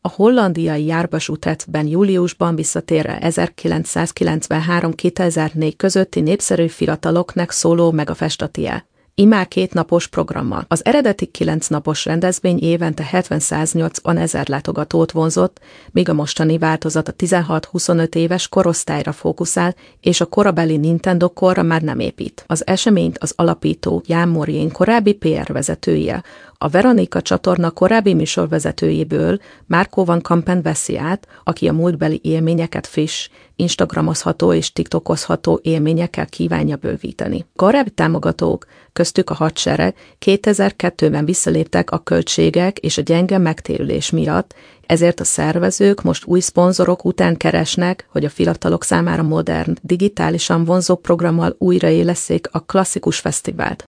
A hollandiai Jarbas-Utrechtben júliusban visszatérve 1993-2004 közötti népszerű fiataloknak szóló megafestatie. Immár 2 napos programmal. Az eredeti 9 napos rendezvény évente 70-180 ezer látogatót vonzott, míg a mostani változat a 16-25 éves korosztályra fókuszál, és a korabeli Nintendo korra már nem épít. Az eseményt az alapító Jan Morin korábbi PR vezetője, a Veronika csatorna korábbi műsorvezetőjéből Marco van Kampen veszi át, aki a múltbeli élményeket friss, instagramozható és tiktokozható élményekkel kívánja bővíteni. Korábbi támogatók, köztük a hadsereg 2002-ben visszaléptek a költségek és a gyenge megtérülés miatt, ezért a szervezők most új szponzorok után keresnek, hogy a fiatalok számára modern, digitálisan vonzó programmal újraélesszék a klasszikus fesztivált.